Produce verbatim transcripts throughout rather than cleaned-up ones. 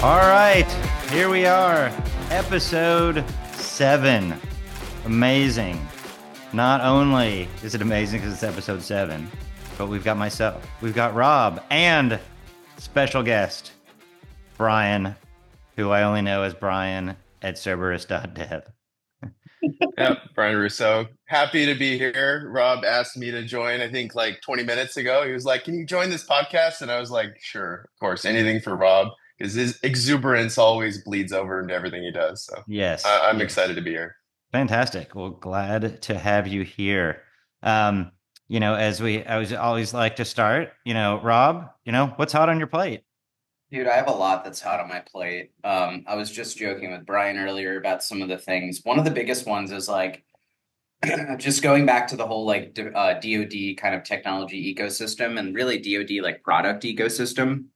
All right, here we are, episode seven. Amazing. Not only is it amazing because it's episode seven, but we've got myself, we've got Rob, and special guest, Brian, who I only know as Brian at Cerberus dot dev. Yep, Brian Russo. Happy to be here. Rob asked me to join, I think like twenty minutes ago. He was like, "Can you join this podcast?" And I was like, "Sure, of course, anything for Rob," because his exuberance always bleeds over into everything he does. So Yes, I- I'm yes. excited to be here. Fantastic. Well, glad to have you here. Um, you know, as we, I was always like to start, you know, Rob, you know, what's hot on your plate? Dude, I have a lot that's hot on my plate. Um, I was just joking with Brian earlier about some of the things. One of the biggest ones is like just going back to the whole like d- uh, D O D kind of technology ecosystem and really D O D like product ecosystem.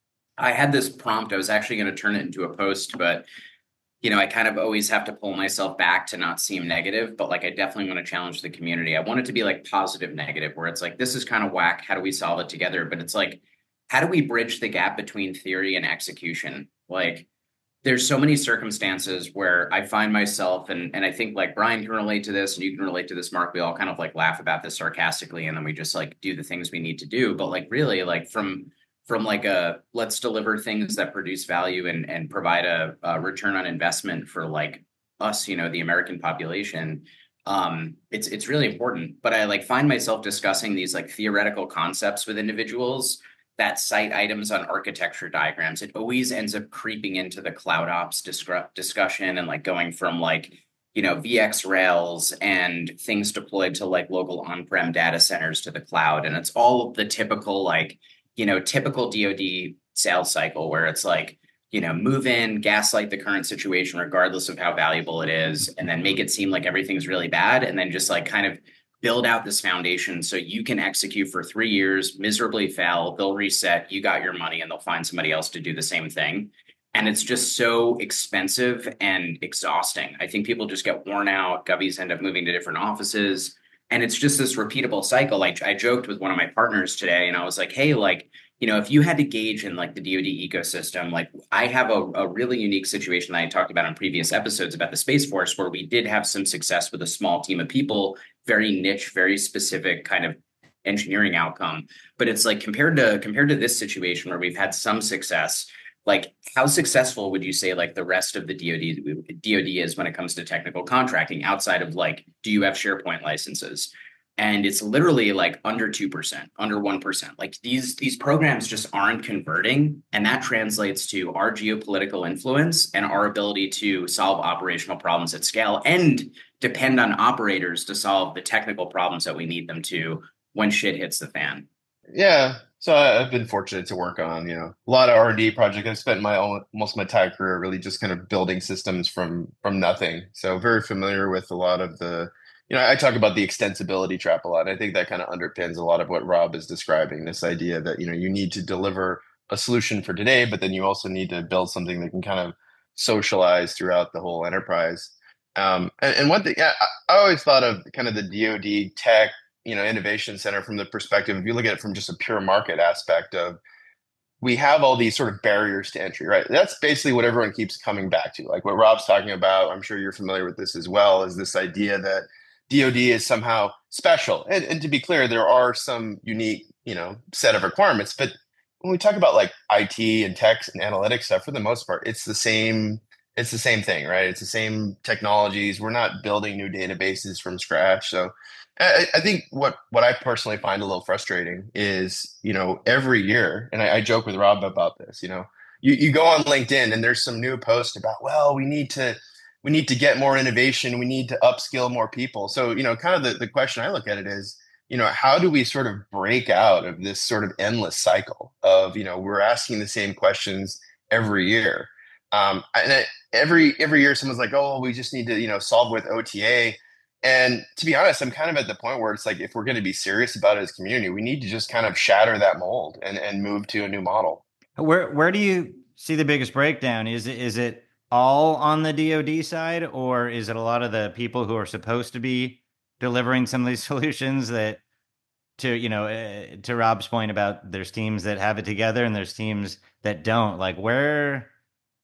I had this prompt. I was actually going to turn it into a post, but you know, I kind of always have to pull myself back to not seem negative, but like I definitely want to challenge the community. I want it to be like positive negative, where it's like, this is kind of whack. How do we solve it together? But it's like, how do we bridge the gap between theory and execution? Like, there's so many circumstances where I find myself, and and I think like Brian can relate to this, and you can relate to this, Mark. We all kind of like laugh about this sarcastically, and then we just like do the things we need to do. But like really, like from from like a let's deliver things that produce value and and provide a, a return on investment for like us, you know, the American population. Um, it's it's really important. But I like find myself discussing these like theoretical concepts with individuals that cite items on architecture diagrams. It always ends up creeping into the cloud ops discru- discussion and like going from like, you know, V X Rails and things deployed to like local on-prem data centers to the cloud. And it's all the typical, like, you know, typical D O D sales cycle where it's like, you know, move in, gaslight the current situation, regardless of how valuable it is, and then make it seem like everything's really bad. And then just like kind of build out this foundation so you can execute for three years, miserably fail, they'll reset, you got your money, and they'll find somebody else to do the same thing. And it's just so expensive and exhausting. I think people just get worn out. Gubbies end up moving to different offices. And it's just this repeatable cycle. Like I joked with one of my partners today, and I was like, hey, like, you know, if you had to gauge in like the D O D ecosystem, like I have a, a really unique situation that I talked about on previous episodes about the Space Force, where we did have some success with a small team of people, very niche, very specific kind of engineering outcome. But it's like compared to compared to this situation where we've had some success, like how successful would you say like the rest of the D O D D O D is when it comes to technical contracting outside of like, do you have SharePoint licenses? And it's literally like under two percent, under one percent. Like these, these programs just aren't converting. And that translates to our geopolitical influence and our ability to solve operational problems at scale and depend on operators to solve the technical problems that we need them to when shit hits the fan. Yeah, so I- I've been fortunate to work on, you know, a lot of R and D projects. I've spent my own, most of my entire career really just kind of building systems from from nothing. So very familiar with a lot of the, you know, I talk about the extensibility trap a lot. I think that kind of underpins a lot of what Rob is describing, this idea that, you know, you need to deliver a solution for today, but then you also need to build something that can kind of socialize throughout the whole enterprise. Um, and, and one thing, yeah, I, I always thought of kind of the D O D tech, you know, innovation center from the perspective, if you look at it from just a pure market aspect of, we have all these sort of barriers to entry, right? That's basically what everyone keeps coming back to. Like what Rob's talking about, I'm sure you're familiar with this as well, is this idea that D O D is somehow special. And, and to be clear, there are some unique, you know, set of requirements. But when we talk about like I T and tech and analytics stuff, for the most part, it's the same, it's the same thing, right? It's the same technologies. We're not building new databases from scratch. So I, I think what what I personally find a little frustrating is, you know, every year, and I, I joke with Rob about this, you know, you, you go on LinkedIn and there's some new post about, well, we need to we need to get more innovation, we need to upskill more people. So, you know, kind of the, the question I look at it is, you know, how do we sort of break out of this sort of endless cycle of, you know, we're asking the same questions every year. Um, and it, every every year someone's like, oh, we just need to, you know, solve with O T A. And to be honest, I'm kind of at the point where it's like, if we're going to be serious about it as a community, we need to just kind of shatter that mold and, and move to a new model. Where where do you see the biggest breakdown? Is it is it all on the D O D side, or is it a lot of the people who are supposed to be delivering some of these solutions that, to you know, uh, to Rob's point about there's teams that have it together and there's teams that don't. Like where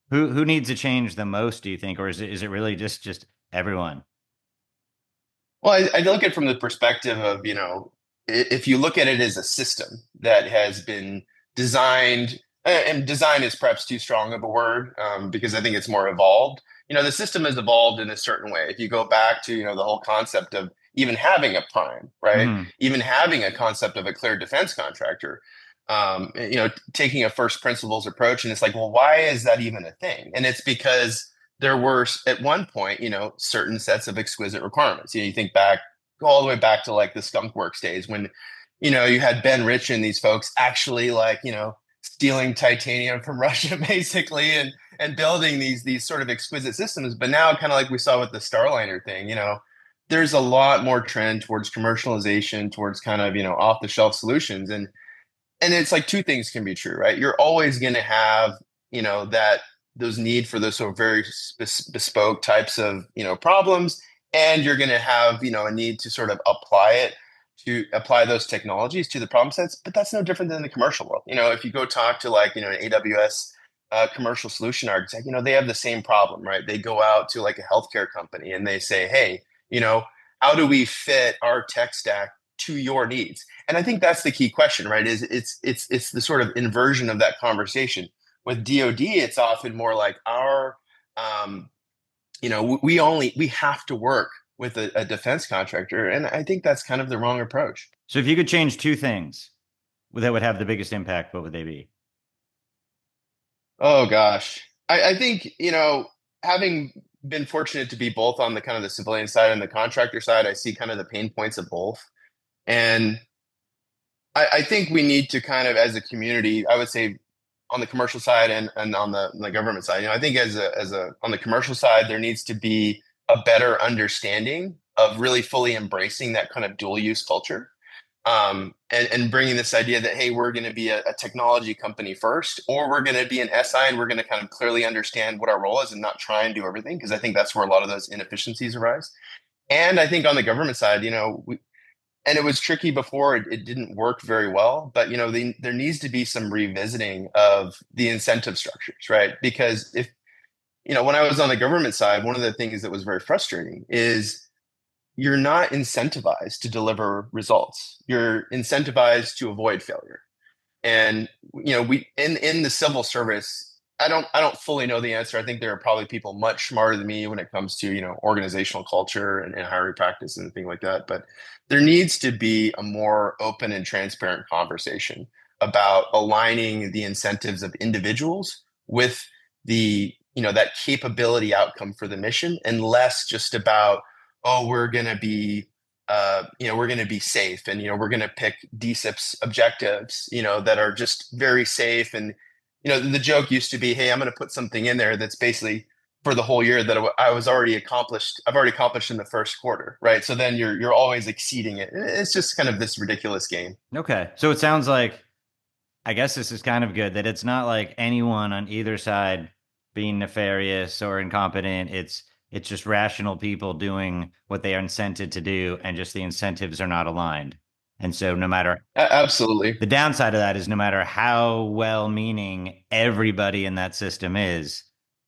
Who who needs to change the most, do you think, or is it is it really just just everyone? Well, I, I look at it from the perspective of, you know, if you look at it as a system that has been designed, and design is perhaps too strong of a word, um, because I think it's more evolved. You know, the system has evolved in a certain way. If you go back to, you know, the whole concept of even having a prime, right? Hmm. Even having a concept of a cleared defense contractor, um, you know, taking a first principles approach, and it's like, well, why is that even a thing? And it's because there were at one point, you know, certain sets of exquisite requirements. You know, you think back, go all the way back to like the Skunk Works days when, you know, you had Ben Rich and these folks actually like, you know, stealing titanium from Russia basically and and building these these sort of exquisite systems. But now, kind of like we saw with the Starliner thing, you know, there's a lot more trend towards commercialization, towards kind of, you know, off the shelf solutions. And and it's like two things can be true, right? You're always going to have, you know, that those need for those sort of very sp- bespoke types of, you know, problems, and you're going to have, you know, a need to sort of apply it to apply those technologies to the problem sets. But that's no different than the commercial world. You know, if you go talk to like, you know, an A W S uh, commercial solution architect, you know, they have the same problem, right? They go out to like a healthcare company and they say, hey, you know, how do we fit our tech stack to your needs? And I think that's the key question, right? Is it's it's it's the sort of inversion of that conversation. With D O D, it's often more like our, um, you know, we only we have to work with a, a defense contractor, and I think that's kind of the wrong approach. So if you could change two things that would have the biggest impact, what would they be? Oh gosh, I, I think, you know, having been fortunate to be both on the kind of the civilian side and the contractor side, I see kind of the pain points of both, and I, I think we need to kind of, as a community, I would say, on the commercial side and, and on the, on the government side, you know, I think as a, as a, on the commercial side, there needs to be a better understanding of really fully embracing that kind of dual use culture. Um, and, and bringing this idea that, hey, we're going to be a, a technology company first, or we're going to be an S I, and we're going to kind of clearly understand what our role is and not try and do everything. Cause I think that's where a lot of those inefficiencies arise. And I think on the government side, you know, we, and it was tricky before, it, it didn't work very well, but you know the, there needs to be some revisiting of the incentive structures, right? Because if, you know, when I was on the government side, one of the things that was very frustrating is you're not incentivized to deliver results, you're incentivized to avoid failure. And you know, we in in the civil service, I don't I don't fully know the answer. I think there are probably people much smarter than me when it comes to, you know, organizational culture and, and hiring practice and things like that. But there needs to be a more open and transparent conversation about aligning the incentives of individuals with the, you know, that capability outcome for the mission, and less just about, oh, we're going to be uh, you know, we're going to be safe, and, you know, we're going to pick D C I P's objectives, you know, that are just very safe. And, you know, the joke used to be, hey, I'm going to put something in there that's basically for the whole year that I was already accomplished. I've already accomplished in the first quarter, right? So then you're you're always exceeding it. It's just kind of this ridiculous game. Okay. So it sounds like, I guess this is kind of good that it's not like anyone on either side being nefarious or incompetent. It's it's just rational people doing what they are incented to do, and just the incentives are not aligned. And so no matter A- absolutely. the downside of that is, no matter how well meaning everybody in that system is,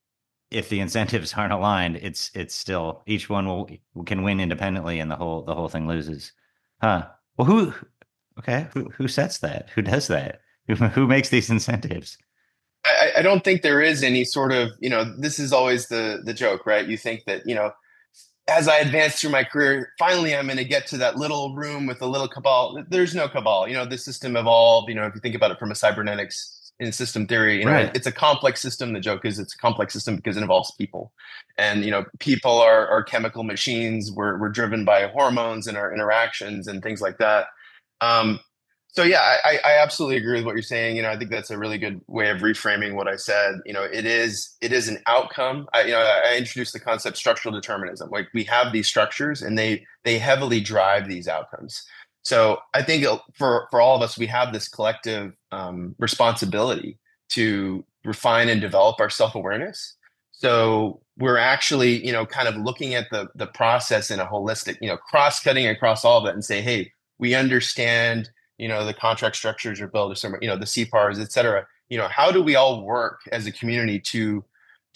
if the incentives aren't aligned, it's it's still, each one will can win independently, and the whole the whole thing loses. Huh. Well, who okay, who who sets that? Who does that? Who who makes these incentives? I, I don't think there is any sort of, you know, this is always the the joke, right? You think that, you know, as I advance through my career, finally I'm going to get to that little room with a little cabal. There's no cabal. You know, the system evolved. You know, if you think about it from a cybernetics in system theory, you know, Right. it's a complex system. The joke is it's a complex system because it involves people. And, you know, people are, are chemical machines. We're, we're driven by hormones and our interactions and things like that. Um, so yeah, I, I absolutely agree with what you're saying. You know, I think that's a really good way of reframing what I said. You know, it is it is an outcome. I, you know, I introduced the concept structural determinism. Like, we have these structures, and they they heavily drive these outcomes. So I think for for all of us, we have this collective um, responsibility to refine and develop our self awareness. So we're actually, you know, kind of looking at the the process in a holistic, you know, cross cutting across all of it, and say, hey, we understand, you know, the contract structures are built, or some, you know, the C P A Rs, et cetera. You know, how do we all work as a community to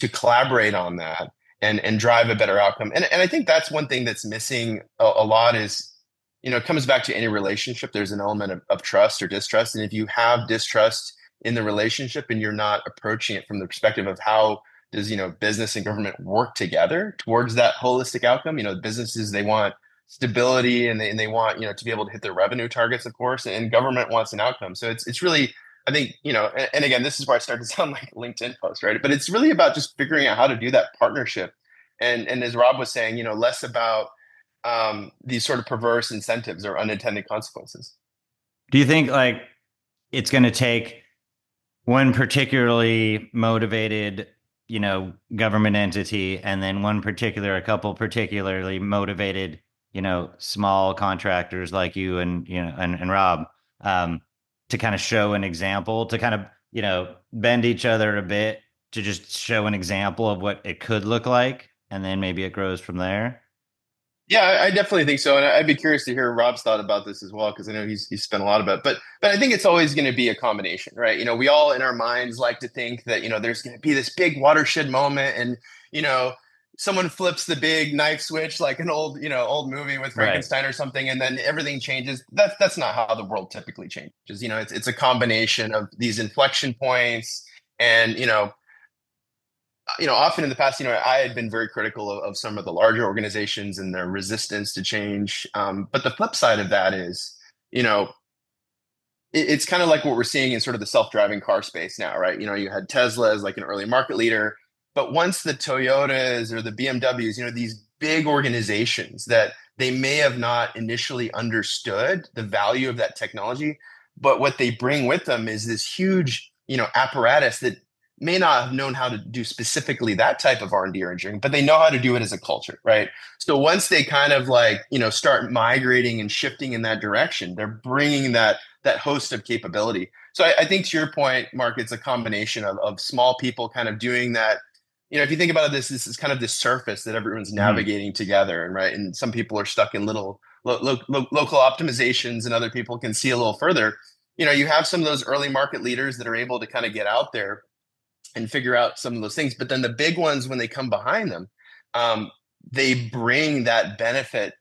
to collaborate on that and and drive a better outcome. And and I think that's one thing that's missing a, a lot is, you know, it comes back to any relationship. There's an element of, of trust or distrust. And if you have distrust in the relationship and you're not approaching it from the perspective of how does, you know, business and government work together towards that holistic outcome, you know, businesses, they want stability and they, and they want, you know, to be able to hit their revenue targets, of course, and government wants an outcome. So it's, it's really, I think, you know, and, and again, this is where I start to sound like a LinkedIn post, right? But it's really about just figuring out how to do that partnership. And, and as Rob was saying, you know, less about um, these sort of perverse incentives or unintended consequences. Do you think like it's going to take one particularly motivated, you know, government entity and then one particular, a couple particularly motivated, you know, small contractors like you and, you know, and, and Rob, um, to kind of show an example, to kind of, you know, bend each other a bit, to just show an example of what it could look like, and then maybe it grows from there? Yeah, I definitely think so, and I'd be curious to hear Rob's thought about this as well, because I know he's he's spent a lot about it. But but I think it's always going to be a combination, right? You know, we all in our minds like to think that, you know, there's going to be this big watershed moment, and you know, someone flips the big knife switch like an old, you know, old movie with Frankenstein, right, or something, and then everything changes. That's that's not how the world typically changes. You know, it's it's a combination of these inflection points, and you know. You know, often in the past, you know, I had been very critical of, of some of the larger organizations and their resistance to change. Um, but the flip side of that is, you know, it, it's kind of like what we're seeing in sort of the self-driving car space now, right? You know, you had Tesla as like an early market leader, but once the Toyotas or the B M Ws, you know, these big organizations that they may have not initially understood the value of that technology, but what they bring with them is this huge, you know, apparatus that may not have known how to do specifically that type of R and D or engineering, but they know how to do it as a culture, right? So once they kind of like, you know, start migrating and shifting in that direction, they're bringing that that host of capability. So I, I think to your point, Mark, it's a combination of, of small people kind of doing that. You know, if you think about it, this, this is kind of this surface that everyone's navigating mm-hmm. together, and right, and some people are stuck in little lo- lo- lo- local optimizations, and other people can see a little further. You know, you have some of those early market leaders that are able to kind of get out there and figure out some of those things. But then the big ones, when they come behind them, um, they bring that benefit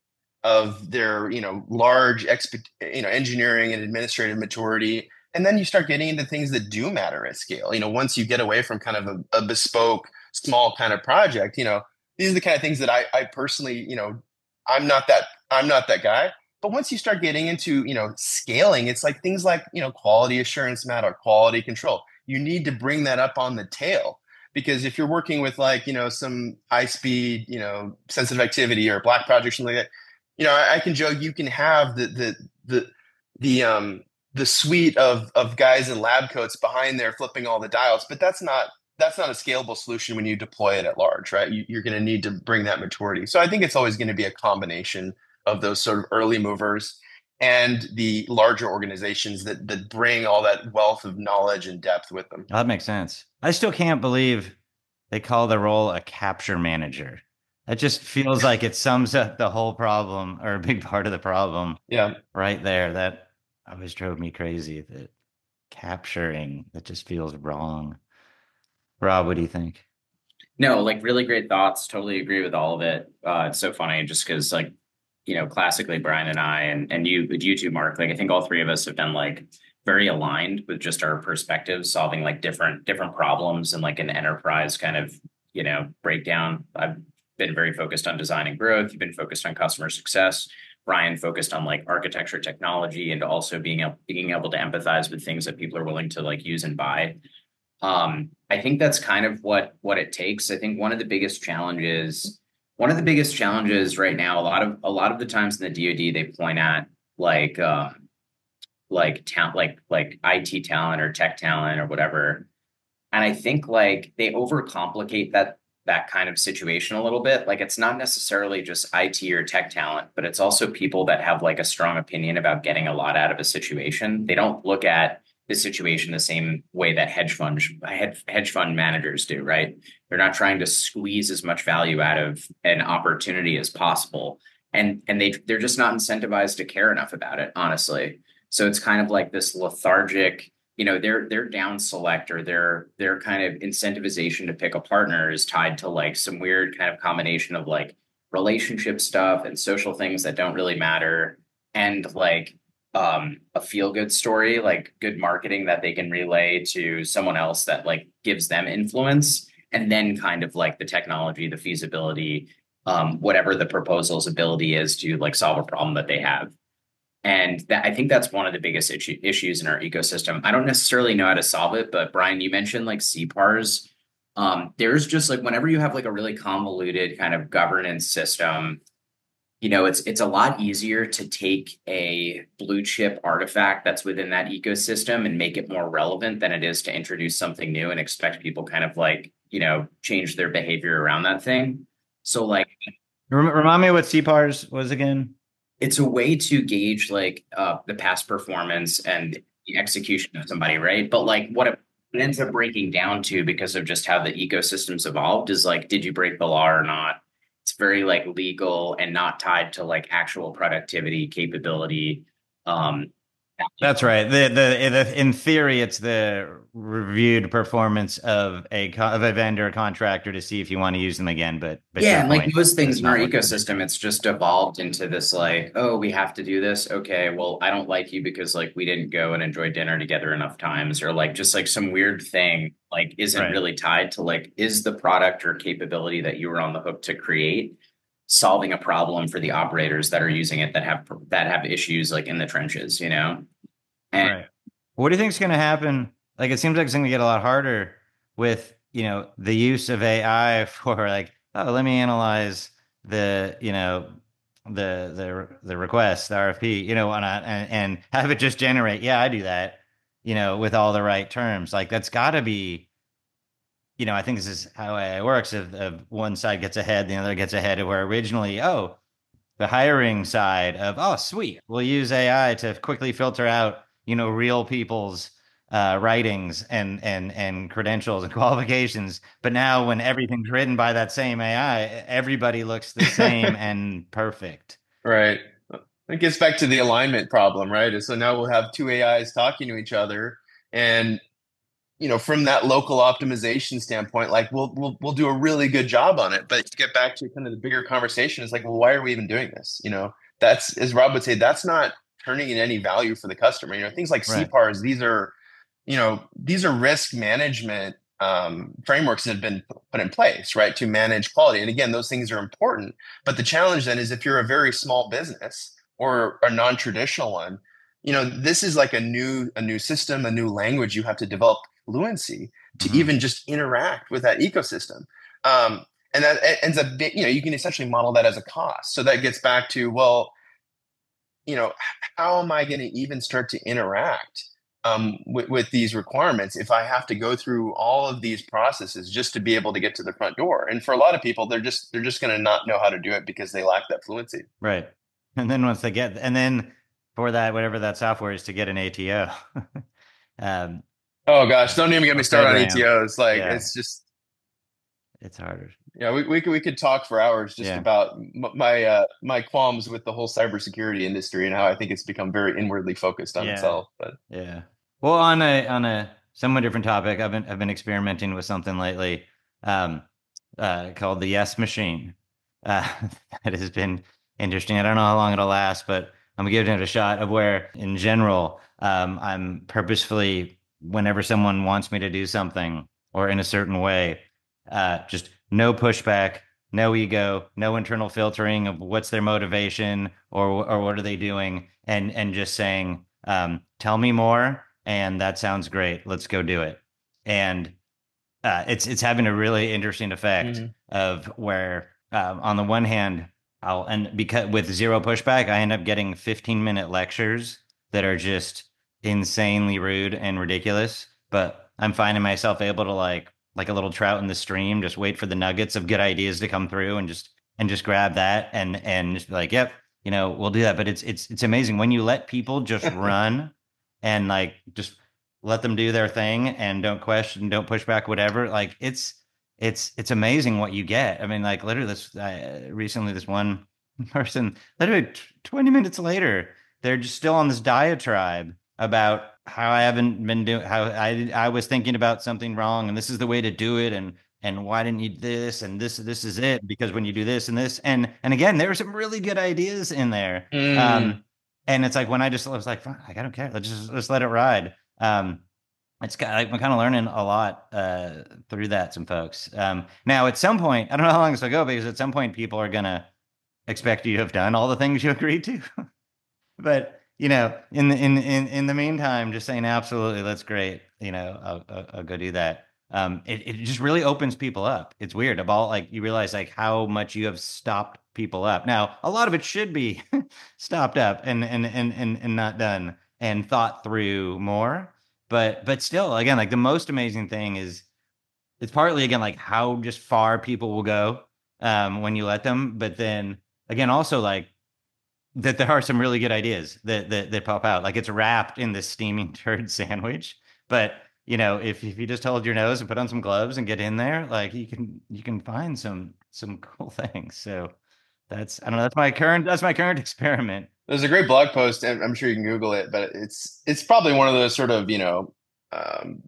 of their, you know, large, exp- you know, engineering and administrative maturity. And then you start getting into things that do matter at scale. You know, once you get away from kind of a, a bespoke, small kind of project, you know, these are the kind of things that I, I personally, you know, I'm not that, I'm not that guy. But once you start getting into, you know, scaling, it's like things like, you know, quality assurance matter, quality control. You need to bring that up on the tail, because if you're working with like, you know, some high speed, you know, sensitive activity or black project, something like that, you know, I, I can joke, you can have the, the, the, the, um, the suite of, of guys in lab coats behind there flipping all the dials, but that's not, that's not a scalable solution when you deploy it at large, right? You, you're going to need to bring that maturity. So I think it's always going to be a combination of those sort of early movers and the larger organizations that that bring all that wealth of knowledge and depth with them. Oh, that makes sense. I still can't believe they call the role a capture manager. That just feels like it sums up the whole problem, or a big part of the problem. Yeah, right there. That always drove me crazy. That capturing, that just feels wrong. Rob, what do you think? No, like really great thoughts. Totally agree with all of it. Uh, it's so funny just because like, you know, classically Brian and I and, and you, you too, Mark, like I think all three of us have been like very aligned with just our perspectives, solving like different, different problems and like an enterprise kind of, you know, breakdown. I've been very focused on design and growth. You've been focused on customer success. Brian focused on like architecture, technology, and also being able, being able to empathize with things that people are willing to like use and buy. Um, I think that's kind of what, what it takes. I think one of the biggest challenges One of the biggest challenges right now, a lot of a lot of the times in the D O D, they point at like um, like talent, like like I T talent or tech talent or whatever, and I think like they overcomplicate that that kind of situation a little bit. Like it's not necessarily just I T or tech talent, but it's also people that have like a strong opinion about getting a lot out of a situation. They don't look at the situation the same way that hedge fund hedge fund managers do, right? They're not trying to squeeze as much value out of an opportunity as possible. And, and they, they're just not incentivized to care enough about it, honestly. So it's kind of like this lethargic, you know, their their down select or their their kind of incentivization to pick a partner is tied to like some weird kind of combination of like relationship stuff and social things that don't really matter, and like um a feel good story, like good marketing that they can relay to someone else that like gives them influence, and then kind of like the technology, the feasibility, um whatever the proposal's ability is to like solve a problem that they have. And that, I think that's one of the biggest issue, issues in our ecosystem. I don't necessarily know how to solve it, but Brian, you mentioned like C P A Rs. Um, there's just like whenever you have like a really convoluted kind of governance system, you know, it's it's a lot easier to take a blue chip artifact that's within that ecosystem and make it more relevant than it is to introduce something new and expect people kind of like, you know, change their behavior around that thing. So like, Remind me what C P A Rs was again. It's a way to gauge like uh, the past performance and the execution of somebody, right? But like what it ends up breaking down to, because of just how the ecosystem's evolved, is like, did you break the law or not? It's very like legal and not tied to like actual productivity capability. Um, That's right. The, the the in theory, it's the reviewed performance of a co- of a vendor or contractor to see if you want to use them again. But, but yeah, your and like point, most things that's in our not what- ecosystem, it's just evolved into this like, oh, we have to do this. Okay, well, I don't like you because like we didn't go and enjoy dinner together enough times, or like just like some weird thing like isn't Right. really tied to like, is the product or capability that you were on the hook to create solving a problem for the operators that are using it, that have that have issues like in the trenches, you know? And Right. What do you think is going to happen? Like, it seems like it's going to get a lot harder with, you know, the use of A I for like, oh, let me analyze the, you know, the the the request, the R F P, you know, and, I, and and have it just generate. Yeah, I do that, you know, with all the right terms. Like, that's got to be, you know, I think this is how A I works. If, if one side gets ahead, the other gets ahead. Where originally, oh, the hiring side of, oh, sweet, we'll use A I to quickly filter out, you know, real people's uh, writings and and and credentials and qualifications. But now, when everything's written by that same A I, everybody looks the same and perfect. Right. It gets back to the alignment problem, right? So now we'll have two A Is talking to each other, and you know, from that local optimization standpoint, like we'll we'll we'll do a really good job on it. But to get back to kind of the bigger conversation, is like, well, why are we even doing this? You know, that's, as Rob would say, that's not turning in any value for the customer. You know, things like Right. C P A Rs, these are, you know, these are risk management um, frameworks that have been put in place, right, to manage quality. And again, those things are important. But the challenge then is if you're a very small business or a non-traditional one, you know, this is like a new a new system, a new language you have to develop fluency to Mhm. even just interact with that ecosystem. Um, and that e- ends up being, you know, you can essentially model that as a cost. So that gets back to, well, you know, how am I going to even start to interact um, with, with these requirements if I have to go through all of these processes just to be able to get to the front door? And for a lot of people, they're just they're just going to not know how to do it because they lack that fluency. Right. And then once they get, and then for that, whatever that software is, to get an A T O. um, Oh gosh, don't even get me started on FedRAMP. A T Os. Like Yeah. it's just, it's harder. yeah, we we could we could talk for hours just Yeah. about m- my uh, my qualms with the whole cybersecurity industry and how I think it's become very inwardly focused on Yeah. itself. But Yeah. Well, on a on a somewhat different topic, I've been I've been experimenting with something lately, um, uh, called the Yes Machine. Uh, that has been interesting. I don't know how long it'll last, but I'm giving it a shot. Of where, in general, um, I'm purposefully, whenever someone wants me to do something or in a certain way, uh, just no pushback, no ego, no internal filtering of what's their motivation or or what are they doing, and and just saying, um, tell me more, and that sounds great. Let's go do it. And uh, it's it's having a really interesting effect Mhm. of where, um, on the one hand, I'll and because with zero pushback, I end up getting fifteen minute lectures that are just insanely rude and ridiculous. But I'm finding myself able to, like like a little trout in the stream, just wait for the nuggets of good ideas to come through and just and just grab that and and just be like, yep, you know, we'll do that. But it's it's it's amazing when you let people just run and like just let them do their thing and don't question, don't push back, whatever. Like it's it's it's amazing what you get. I mean, like literally this uh, recently, this one person, literally t- twenty minutes later, they're just still on this diatribe about how I haven't been doing, how I I was thinking about something wrong, and this is the way to do it, and and why didn't you do this, and this this is it, because when you do this and this, and and again, there were some really good ideas in there. Mm. Um, and it's like when I just I was like, fine, like, I don't care, let's just let's let it ride. Um, it's kind of, I'm kind of learning a lot uh, through that. Some folks. Um, now, at some point, I don't know how long this will go, because at some point, people are gonna expect you to have done all the things you agreed to. But you know, in the in in in the meantime, just saying absolutely, that's great. You know, I'll, I'll, I'll go do that. Um, it it just really opens people up. It's weird about, like, you realize like how much you have stopped people up. Now, a lot of it should be stopped up and and and and and not done and thought through more. But but still, again, like, the most amazing thing is it's partly, again, like how just far people will go um, when you let them. But then again, also, like, that there are some really good ideas that that, that pop out. Like, it's wrapped in this steaming turd sandwich, but you know, if if you just hold your nose and put on some gloves and get in there, like, you can you can find some some cool things. So that's, I don't know. That's my current that's my current experiment. There's a great blog post, and I'm sure you can Google it, but it's it's probably one of those sort of, you know, um,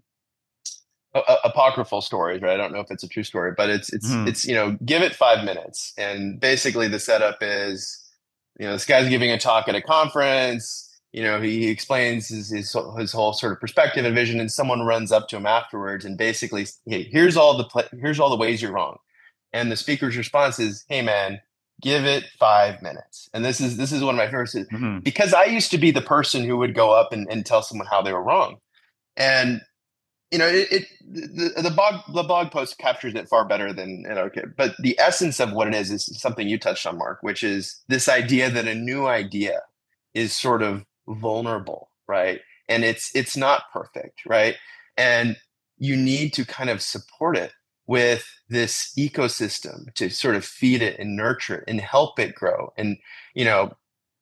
a- apocryphal stories, right? I don't know if it's a true story, but it's it's Hmm. it's you know, give it five minutes, and basically the setup is, you know, this guy's giving a talk at a conference. You know, he, he explains his, his his whole sort of perspective and vision, and someone runs up to him afterwards and basically, hey, here's all the pla here's all the ways you're wrong, and the speaker's response is, hey man, give it five minutes. And this is this is one of my favorites, Hmm. because I used to be the person who would go up and, and tell someone how they were wrong, and you know, it, it the, the blog the blog post captures it far better than, you know, okay. But the essence of what it is is something you touched on, Mark, which is this idea that a new idea is sort of vulnerable, right? And it's it's not perfect, right? And you need to kind of support it with this ecosystem to sort of feed it and nurture it and help it grow. And you know,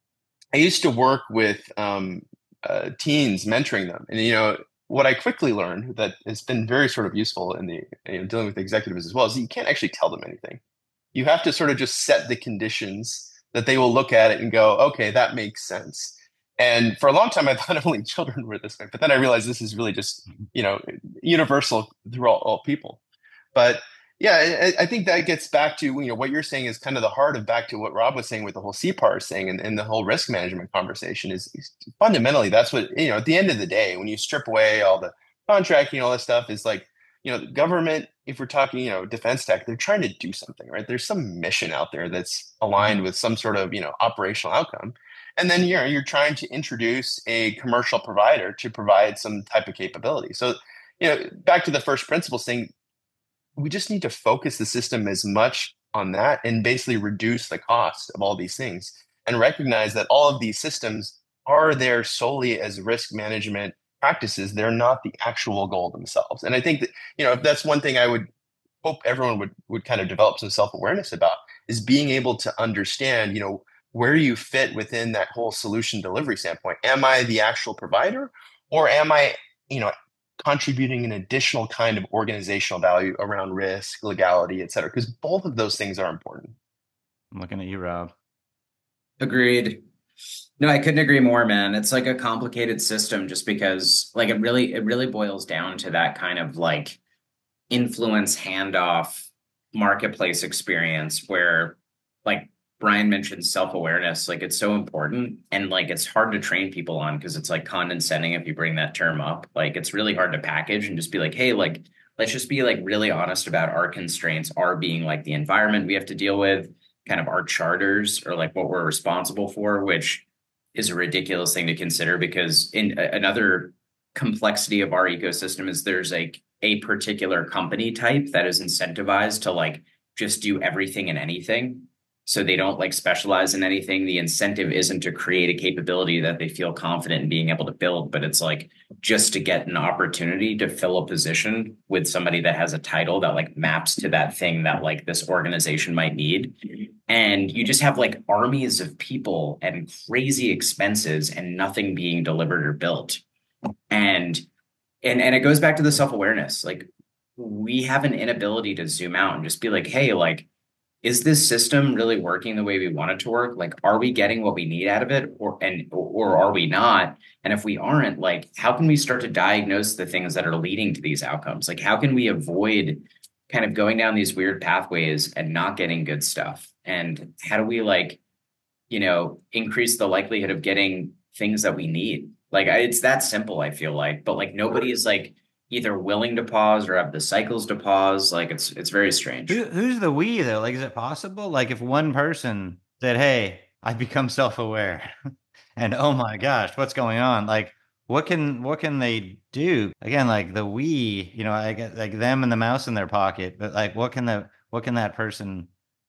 I used to work with um, uh, teens, mentoring them, and you know, what I quickly learned that has been very sort of useful in the, you know, dealing with executives as well, is that you can't actually tell them anything. You have to sort of just set the conditions that they will look at it and go, okay, that makes sense. And for a long time, I thought only children were this way, but then I realized this is really just, you know, universal through all, all people. But yeah, I, I think that gets back to, you know, what you're saying is kind of the heart of back to what Rob was saying with the whole C P A R thing, and, and the whole risk management conversation is, is fundamentally that's what, you know, at the end of the day, when you strip away all the contracting, all this stuff, is like, you know, the government, if we're talking, you know, defense tech, they're trying to do something, right? There's some mission out there that's aligned Hmm. with some sort of, you know, operational outcome. And then, you know, you're trying to introduce a commercial provider to provide some type of capability. So, you know, back to the first principles thing, we just need to focus the system as much on that and basically reduce the cost of all these things and recognize that all of these systems are there solely as risk management practices. They're not the actual goal themselves. And I think that, you know, if that's one thing I would hope everyone would would kind of develop some self-awareness about, is being able to understand, you know, where you fit within that whole solution delivery standpoint. Am I the actual provider, or am I, you know, contributing an additional kind of organizational value around risk, legality, et cetera? Because both of those things are important. I'm looking at you, Rob. Agreed. No, I couldn't agree more, man. It's like a complicated system just because like it really it really boils down to that kind of like influence handoff marketplace experience where, like Brian mentioned, self-awareness, like it's so important, and like it's hard to train people on because it's like condescending if you bring that term up. Like it's really hard to package and just be like, hey, like let's just be like really honest about our constraints, our being like the environment we have to deal with, kind of our charters or like what we're responsible for, which is a ridiculous thing to consider because in another complexity of our ecosystem is there's like a particular company type that is incentivized to like just do everything and anything. So they don't like specialize in anything. The incentive isn't to create a capability that they feel confident in being able to build, but it's like just to get an opportunity to fill a position with somebody that has a title that like maps to that thing that like this organization might need. And you just have like armies of people and crazy expenses and nothing being delivered or built. And and and it goes back to the self-awareness. Like we have an inability to zoom out and just be like, hey, like is this system really working the way we want it to work? Like, are we getting what we need out of it, or and or are we not? And if we aren't, like, how can we start to diagnose the things that are leading to these outcomes? Like, how can we avoid kind of going down these weird pathways and not getting good stuff? And how do we like, you know, increase the likelihood of getting things that we need? Like, I, it's that simple, I feel like, but like nobody is like either willing to pause or have the cycles to pause. Like it's it's very strange. Who, who's the we though? Like, is it possible? Like, if one person said, "Hey, I become self-aware," and oh my gosh, what's going on? Like, what can what can they do? Again, like the we, you know, I get like them and the mouse in their pocket, but like, what can the what can that person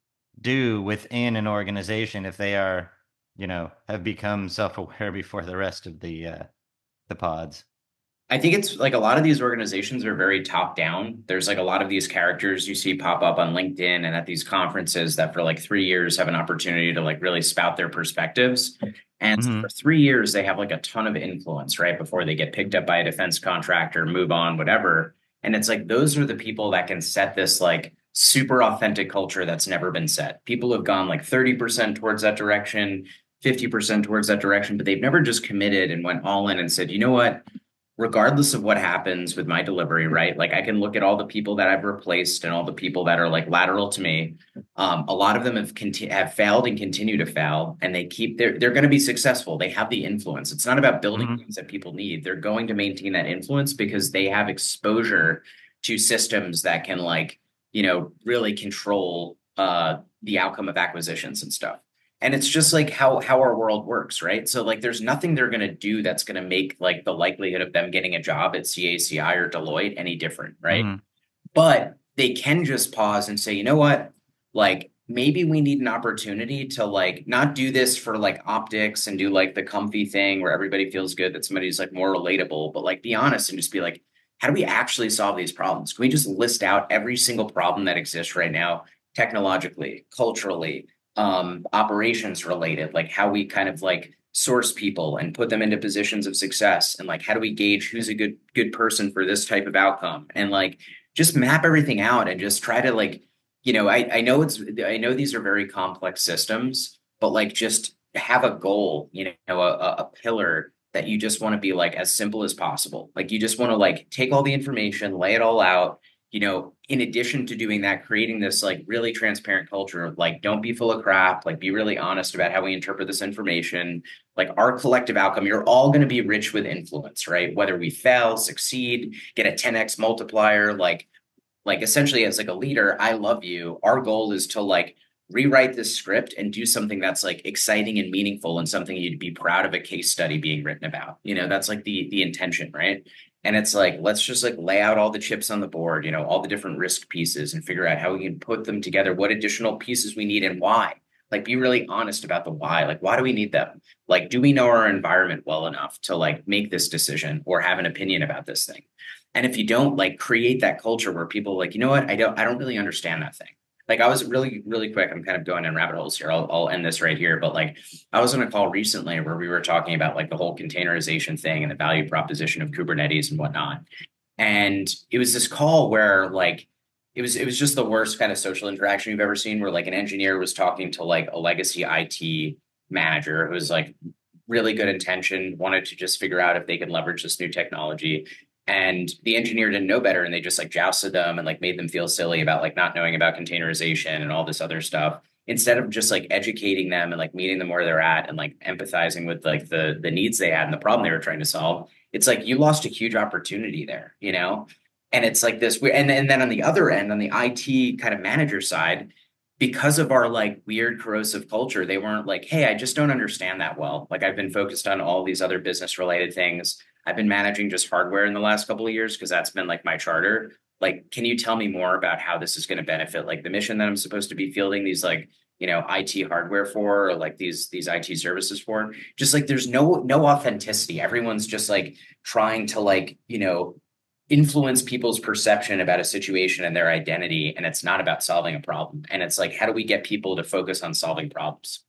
do within an organization if they are, you know, have become self-aware before the rest of the uh, the pods? I think it's like a lot of these organizations are very top down. There's like a lot of these characters you see pop up on LinkedIn and at these conferences that for like three years have an opportunity to like really spout their perspectives. And for Hmm. three years, they have like a ton of influence, right? Before they get picked up by a defense contractor, move on, whatever. And it's like those are the people that can set this like super authentic culture that's never been set. People have gone like thirty percent towards that direction, fifty percent towards that direction, but they've never just committed and went all in and said, you know what? Regardless of what happens with my delivery, right? Like I can look at all the people that I've replaced and all the people that are like lateral to me. Um, a lot of them have conti- have failed and continue to fail, and they keep they're they're going to be successful. They have the influence. It's not about building Hmm. things that people need. They're going to maintain that influence because they have exposure to systems that can like you know really control uh, the outcome of acquisitions and stuff. And it's just like how how our world works, right? So like there's nothing they're going to do that's going to make like the likelihood of them getting a job at C A C I or Deloitte any different, right? Hmm. But they can just pause and say, you know what? Like maybe we need an opportunity to like not do this for like optics and do like the comfy thing where everybody feels good that somebody's like more relatable, but like be honest and just be like, how do we actually solve these problems? Can we just list out every single problem that exists right now, technologically, culturally, um, operations related, like how we kind of like source people and put them into positions of success, and like how do we gauge who's a good good person for this type of outcome, and like just map everything out and just try to like you know I I know it's I know these are very complex systems, but like just have a goal, you know, a, a pillar that you just want to be like as simple as possible. Like you just want to like take all the information, lay it all out, you know, in addition to doing that, creating this like really transparent culture of like, don't be full of crap, like be really honest about how we interpret this information. Like our collective outcome, you're all going to be rich with influence, right? Whether we fail, succeed, get a ten x multiplier, like, like essentially as like a leader, I love you. Our goal is to like rewrite this script and do something that's like exciting and meaningful and something you'd be proud of a case study being written about. You know, that's like the the intention, right? And it's like, let's just like lay out all the chips on the board, you know, all the different risk pieces and figure out how we can put them together, what additional pieces we need and why. Like be really honest about the why. Like, why do we need them? Like, do we know our environment well enough to like make this decision or have an opinion about this thing? And if you don't, like create that culture where people are like, you know what, I don't I don't really understand that thing. Like I was really, really quick. I'm kind of going in rabbit holes here. I'll, I'll end this right here. But like I was on a call recently where we were talking about like the whole containerization thing and the value proposition of Kubernetes and whatnot. And it was this call where like it was it was just the worst kind of social interaction you've ever seen, where like an engineer was talking to like a legacy I T manager who was like really good intention, wanted to just figure out if they could leverage this new technology. And the engineer didn't know better, and they just like jousted them and like made them feel silly about like not knowing about containerization and all this other stuff, instead of just like educating them and like meeting them where they're at and like empathizing with like the the needs they had and the problem they were trying to solve. It's like you lost a huge opportunity there, you know. And it's like this, and and then on the other end, on the I T kind of manager side, because of our like weird corrosive culture, they weren't like, hey, I just don't understand that well. Like I've been focused on all these other business related things. I've been managing just hardware in the last couple of years because that's been like my charter. Like, can you tell me more about how this is going to benefit like the mission that I'm supposed to be fielding these like, you know, I T hardware for, or like these these I T services for? Just like there's no no authenticity. Everyone's just like trying to like, you know, influence people's perception about a situation and their identity, and it's not about solving a problem. And it's like, how do we get people to focus on solving problems?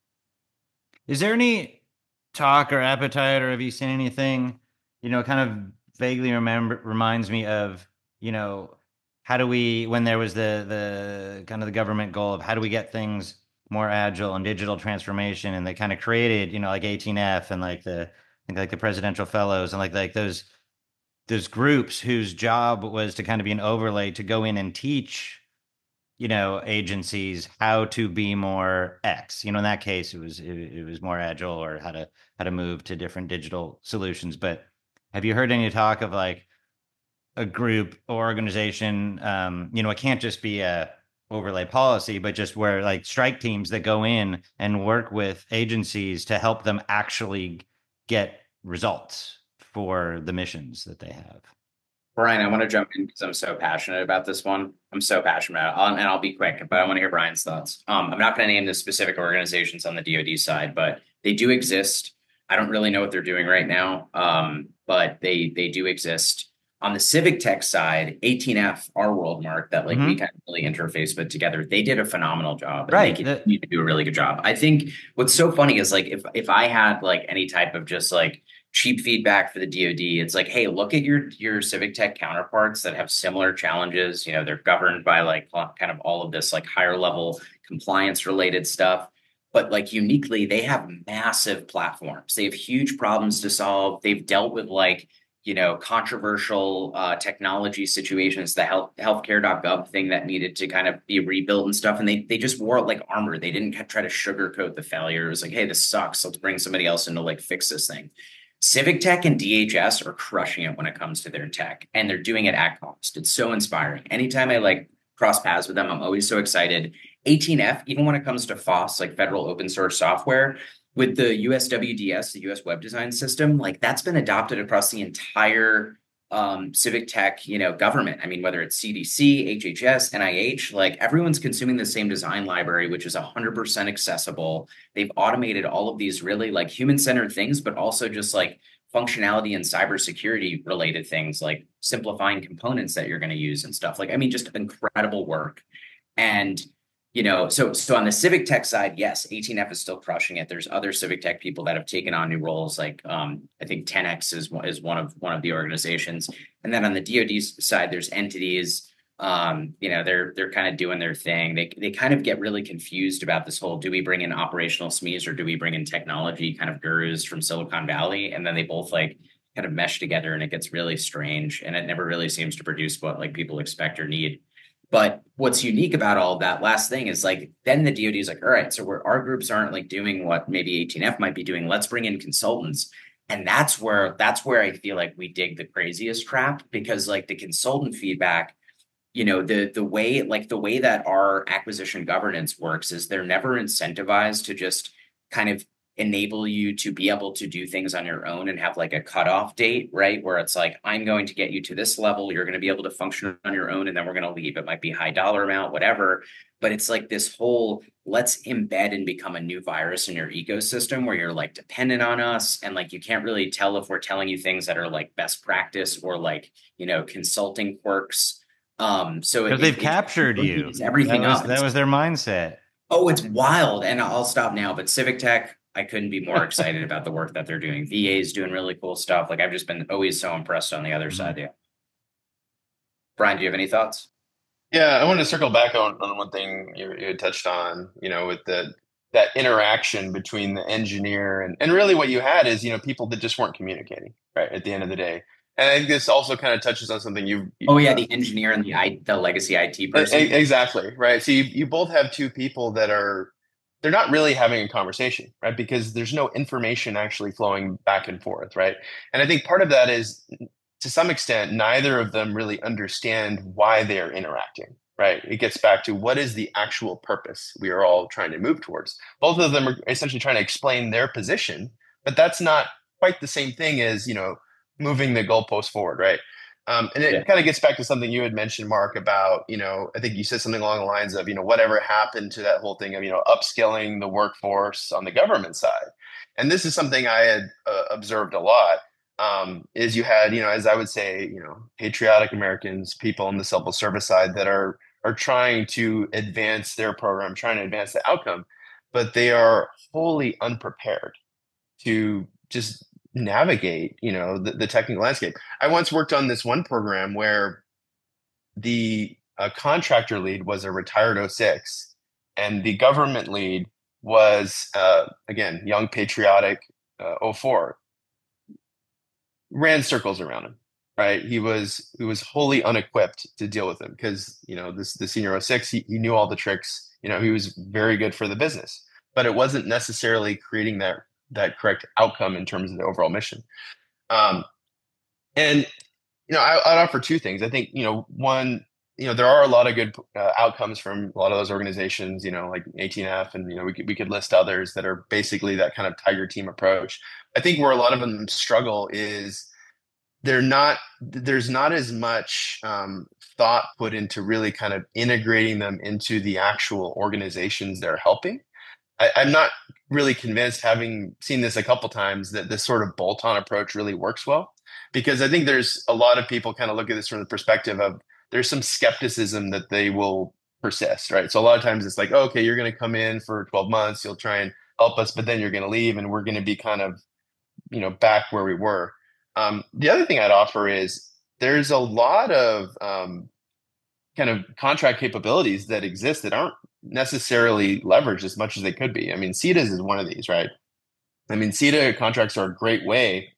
Is there any talk or appetite, or have you seen anything, you know, kind of vaguely remember reminds me of, you know, how do we, when there was the the kind of the government goal of how do we get things more agile and digital transformation, and they kind of created, you know, like eighteen F and like the I think like the presidential fellows and like like those those groups whose job was to kind of be an overlay to go in and teach, you know, agencies how to be more X. You know, in that case, it was it, it was more agile or how to how to move to different digital solutions. But have you heard any talk of like a group or organization? Um, you know, it can't just be a overlay policy, but just where like strike teams that go in and work with agencies to help them actually get results for the missions that they have. Brian, I want to jump in because I'm so passionate about this one. I'm so passionate about it, and I'll be quick, but I want to hear Brian's thoughts. Um, I'm not going to name the specific organizations on the D O D side, but they do exist. I don't really know what they're doing right now, um, but they they do exist. On the civic tech side, eighteen F, our world mark that like mm-hmm. we kind of really interface with together, they did a phenomenal job. And right. They continue to do a really good job. I think what's so funny is like if if I had like any type of just like cheap feedback for the D O D, it's like, hey, look at your your civic tech counterparts that have similar challenges. You know, they're governed by like kind of all of this like higher level compliance related stuff. But like uniquely, they have massive platforms. They have huge problems to solve. They've dealt with like, you know, controversial uh, technology situations, the health healthcare dot gov thing that needed to kind of be rebuilt and stuff. And they they just wore it like armor. They didn't try to sugarcoat the failure. It was like, hey, this sucks. Let's bring somebody else in to like fix this thing. Civic Tech and D H S are crushing it when it comes to their tech, and they're doing it at cost. It's so inspiring. Anytime I like cross paths with them, I'm always so excited. eighteen F, even when it comes to F O S, like federal open source software, with the U S W D S, the U S Web Design System, like that's been adopted across the entire um, civic tech, you know, government. I mean, whether it's C D C, H H S, N I H, like everyone's consuming the same design library, which is one hundred percent accessible. They've automated all of these really like human-centered things, but also just like functionality and cybersecurity related things like simplifying components that you're going to use and stuff. Like, I mean, just incredible work. And you know, so so on the civic tech side, yes, eighteen F is still crushing it. There's other civic tech people that have taken on new roles, like um, I think ten X is is one of one of the organizations. And then on the D O D side, there's entities. Um, you know, they're they're kind of doing their thing. They they kind of get really confused about this whole: do we bring in operational S M Es or do we bring in technology kind of gurus from Silicon Valley? And then they both like kind of mesh together, and it gets really strange, and it never really seems to produce what like people expect or need. But what's unique about all of that last thing is like, then the D O D is like, all right, so we're, our groups aren't like doing what maybe eighteen F might be doing. Let's bring in consultants. And that's where, that's where I feel like we dig the craziest trap, because like the consultant feedback, you know, the, the way, like the way that our acquisition governance works is they're never incentivized to just kind of enable you to be able to do things on your own and have like a cutoff date, right? Where it's like, I'm going to get you to this level. You're going to be able to function on your own, and then we're going to leave. It might be high dollar amount, whatever. But it's like this whole, let's embed and become a new virus in your ecosystem where you're like dependent on us. And like, you can't really tell if we're telling you things that are like best practice or like, you know, consulting quirks. Um, so because they've it, captured it, you. Everything that was, up. That was their mindset. Oh, it's wild. And I'll stop now. But Civic Tech, I couldn't be more excited about the work that they're doing. V A is doing really cool stuff. Like, I've just been always so impressed on the other mm-hmm. side. Yeah. Brian, do you have any thoughts? Yeah, I wanted to circle back on, on one thing you, you had touched on, you know, with the that interaction between the engineer and, and really what you had is, you know, people that just weren't communicating, right, at the end of the day. And I think this also kind of touches on something you. Oh yeah, the engineer and the I, the legacy I T person. Exactly, right. So you you both have two people that are, they're not really having a conversation, right? Because there's no information actually flowing back and forth, right? And I think part of that is, to some extent, neither of them really understand why they are interacting, right? It gets back to what is the actual purpose we are all trying to move towards. Both of them are essentially trying to explain their position, but that's not quite the same thing as, you know, moving the goalpost forward, right? Um, and it yeah. kind of gets back to something you had mentioned, Mark, about, you know, I think you said something along the lines of, you know, whatever happened to that whole thing of, you know, upskilling the workforce on the government side. And this is something I had uh, observed a lot, um, is you had, you know, as I would say, you know, patriotic Americans, people on the civil service side that are are trying to advance their program, trying to advance the outcome, but they are wholly unprepared to just navigate, you know, the, the technical landscape. I once worked on this one program where the uh, contractor lead was a retired oh six, and the government lead was, uh, again, young, patriotic uh, oh four. Ran circles around him, right? He was he was wholly unequipped to deal with him because, you know, this the senior oh six, he, he knew all the tricks. You know, he was very good for the business, but it wasn't necessarily creating that that correct outcome in terms of the overall mission. Um, and you know, I, I'd offer two things. I think, you know, one, you know, there are a lot of good uh, outcomes from a lot of those organizations, you know, like A T N F, and, you know, we could, we could list others that are basically that kind of tiger team approach. I think where a lot of them struggle is they're not, there's not as much um, thought put into really kind of integrating them into the actual organizations they're helping. I, I'm not really convinced, having seen this a couple times, that this sort of bolt-on approach really works well, because I think there's a lot of people kind of look at this from the perspective of there's some skepticism that they will persist, right? So a lot of times it's like, oh, okay, you're going to come in for twelve months, you'll try and help us, but then you're going to leave and we're going to be kind of, you know, back where we were. Um, the other thing I'd offer is there's a lot of um, kind of contract capabilities that exist that aren't necessarily leveraged as much as they could be. I mean, C E T As is one of these, right? I mean, C E T A contracts are a great way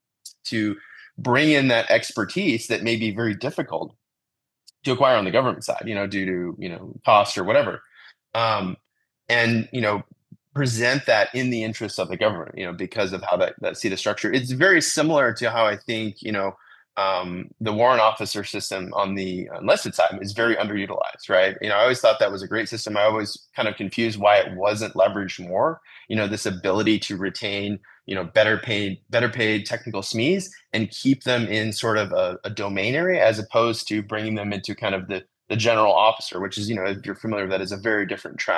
to bring in that expertise that may be very difficult to acquire on the government side, you know, due to, you know, cost or whatever. Um, and, you know, present that in the interest of the government, you know, because of how that, that C E T A structure. It's very similar to how I think, you know, um, the warrant officer system on the enlisted side is very underutilized, right? You know, I always thought that was a great system. I always kind of confused why it wasn't leveraged more, you know, this ability to retain, you know, better paid, better paid technical S M Es and keep them in sort of a, a domain area, as opposed to bringing them into kind of the, the general officer, which is, you know, if you're familiar with that, is a very different track.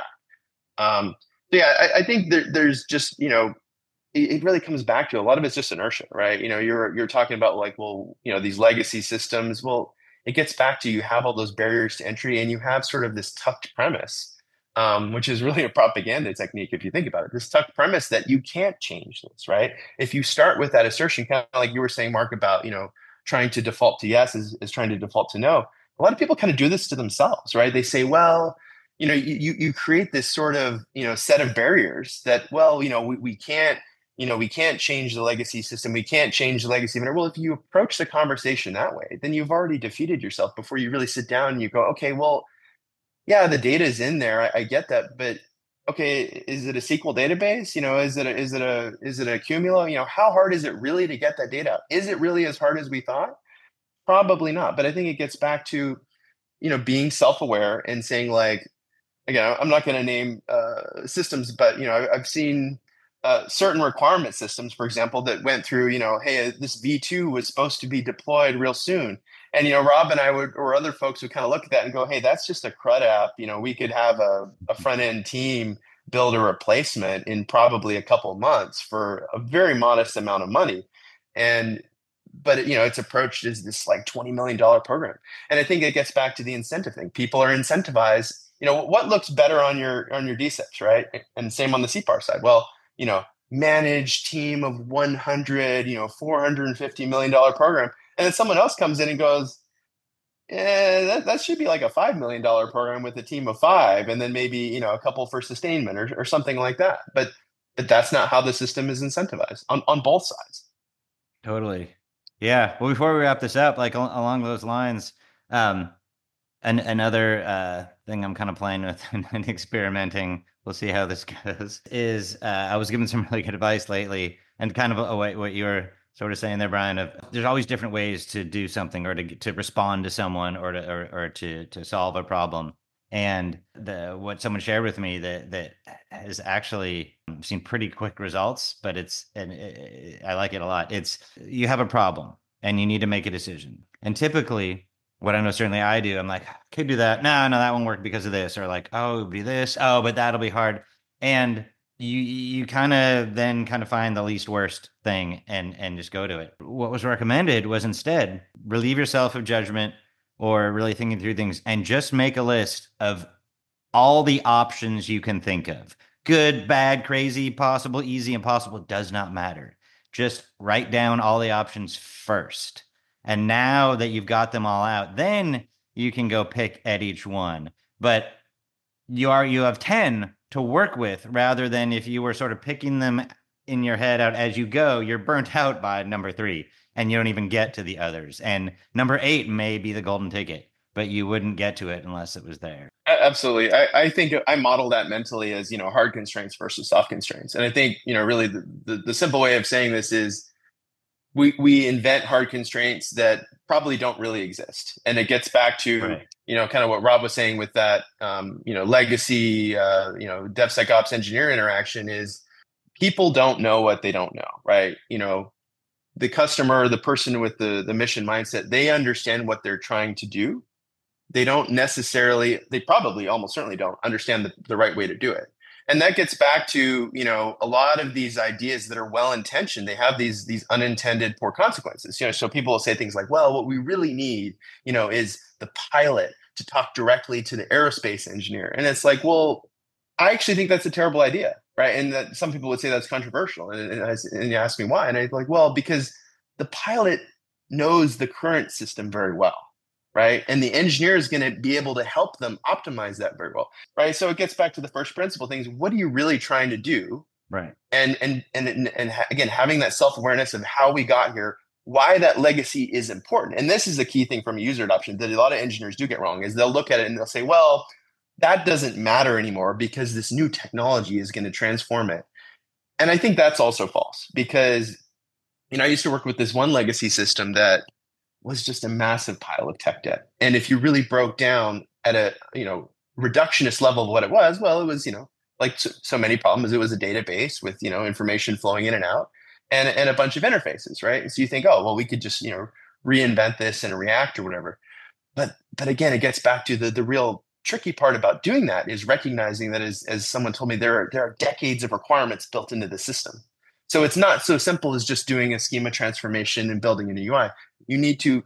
Um, so yeah, I, I think there, there's just, you know, it, it really comes back to a lot of it's just inertia, right? You know, you're you're talking about like, well, you know, these legacy systems. Well, it gets back to you have all those barriers to entry, and you have sort of this tucked premise, um, which is really a propaganda technique if you think about it. This tucked premise that you can't change this, right? If you start with that assertion, kind of like you were saying, Mark, about, you know, trying to default to yes is, is trying to default to no. A lot of people kind of do this to themselves, right? They say, well, you know, you you create this sort of, you know, set of barriers that, well, you know, we, we can't, you know, we can't change the legacy system. We can't change the legacy vendor. Well, if you approach the conversation that way, then you've already defeated yourself before you really sit down and you go, okay, well, yeah, the data is in there. I, I get that, but okay, is it a S Q L database? You know, is it a, is it a is it a Cumulo? You know, how hard is it really to get that data out? Is it really as hard as we thought? Probably not. But I think it gets back to, you know, being self-aware and saying, like, again, I'm not going to name uh, systems, but, you know, I've seen uh, certain requirement systems, for example, that went through, you know, hey, this V two was supposed to be deployed real soon. And, you know, Rob and I would, or other folks would kind of look at that and go, hey, that's just a CRUD app. You know, we could have a, a front end team build a replacement in probably a couple of months for a very modest amount of money. And, but, you know, it's approached as this like twenty million dollars program. And I think it gets back to the incentive thing. People are incentivized. You know, what looks better on your on your D C E Ps, right? And same on the C P A R C side. Well, you know, managed team of one hundred, you know, four hundred fifty million dollars program. And then someone else comes in and goes, yeah, that, that should be like a five million dollars program with a team of five, and then maybe, you know, a couple for sustainment or, or something like that. But but that's not how the system is incentivized on, on both sides. Totally. Yeah. Well, before we wrap this up, like al- along those lines, um, And another uh, thing I'm kind of playing with and experimenting, we'll see how this goes, is uh, I was given some really good advice lately, and kind of a, what you were sort of saying there, Brian, of there's always different ways to do something or to to respond to someone or to or, or to to solve a problem. And the what someone shared with me that that has actually seen pretty quick results, but it's and it, I like it a lot. It's you have a problem and you need to make a decision, and typically, what I know, certainly I do, I'm like, I could do that. No, no, that won't work because of this. Or like, oh, it'll be this. Oh, but that'll be hard. And you you kind of then kind of find the least worst thing and and just go to it. What was recommended was instead relieve yourself of judgment or really thinking through things and just make a list of all the options you can think of. Good, bad, crazy, possible, easy, impossible, does not matter. Just write down all the options first. And now that you've got them all out, then you can go pick at each one. But you are you have ten to work with, rather than if you were sort of picking them in your head out as you go, you're burnt out by number three and you don't even get to the others. And number eight may be the golden ticket, but you wouldn't get to it unless it was there. Absolutely. I, I think I model that mentally as, you know, hard constraints versus soft constraints. And I think, you know, really the, the, the simple way of saying this is we, we invent hard constraints that probably don't really exist. And it gets back to, right. you know, kind of what Rob was saying with that, um, you know, legacy, uh, you know, DevSecOps engineer interaction is people don't know what they don't know, right? You know, the customer, the person with the, the mission mindset, they understand what they're trying to do. They don't necessarily, they probably almost certainly don't understand the, the right way to do it. And that gets back to, you know, a lot of these ideas that are well-intentioned, they have these, these unintended poor consequences. You know, so people will say things like, well, what we really need, you know, is the pilot to talk directly to the aerospace engineer. And it's like, well, I actually think that's a terrible idea, right? And that some people would say that's controversial. And, and, I, and you ask me why. And I'm like, well, because the pilot knows the current system very well. Right. And the engineer is going to be able to help them optimize that very well. Right. So it gets back to the first principle things. What are you really trying to do? Right. And and and and, and again, having that self-awareness of how we got here, why that legacy is important. And this is the key thing from user adoption that a lot of engineers do get wrong is they'll look at it and they'll say, well, that doesn't matter anymore because this new technology is going to transform it. And I think that's also false because, you know, I used to work with this one legacy system that was just a massive pile of tech debt. And if you really broke down at a, you know, reductionist level of what it was, well, it was, you know, like so, so many problems, it was a database with, you know, information flowing in and out and, and a bunch of interfaces, right? So you think, oh, well, we could just, you know, reinvent this in a React or whatever. But, but again, it gets back to the, the real tricky part about doing that is recognizing that as, as someone told me, there are, there are decades of requirements built into the system. So it's not so simple as just doing a schema transformation and building a new U I. You need to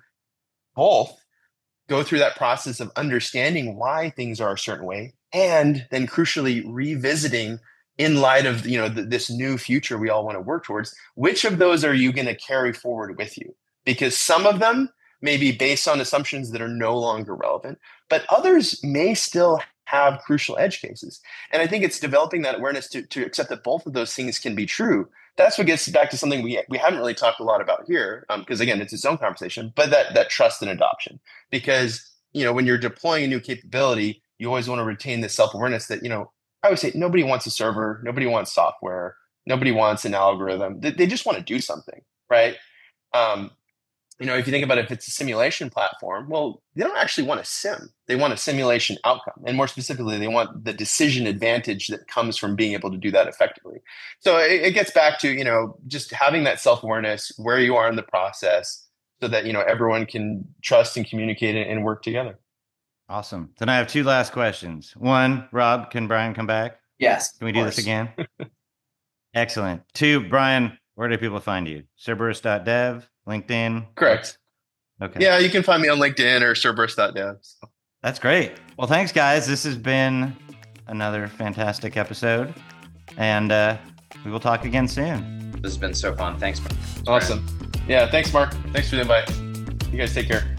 both go through that process of understanding why things are a certain way, and then crucially revisiting in light of, you know, th- this new future we all want to work towards. Which of those are you going to carry forward with you? Because some of them may be based on assumptions that are no longer relevant, but others may still have crucial edge cases. And I think it's developing that awareness to, to accept that both of those things can be true. That's what gets back to something we we haven't really talked a lot about here, because um, again, it's its own conversation, but that that trust and adoption. Because, you know, when you're deploying a new capability, you always want to retain this self-awareness that, you know, I would say nobody wants a server, nobody wants software, nobody wants an algorithm. They, they just want to do something, right? Um, you know, if you think about it, if it's a simulation platform, well, they don't actually want a sim. They want a simulation outcome. And more specifically, they want the decision advantage that comes from being able to do that effectively. So it, it gets back to, you know, just having that self-awareness where you are in the process so that, you know, everyone can trust and communicate and work together. Awesome. Then I have two last questions. One, Rob, can Brian come back? Yes. Can we do this again? Excellent. Two, Brian, where do people find you? Cerberus dot dev, LinkedIn? Correct. Okay. Yeah, you can find me on LinkedIn or Cerberus dot dev. So. That's great. Well, thanks, guys. This has been another fantastic episode, and uh, we will talk again soon. This has been so fun. Thanks. Awesome. Yeah, thanks, Mark. Thanks for the invite. You guys take care.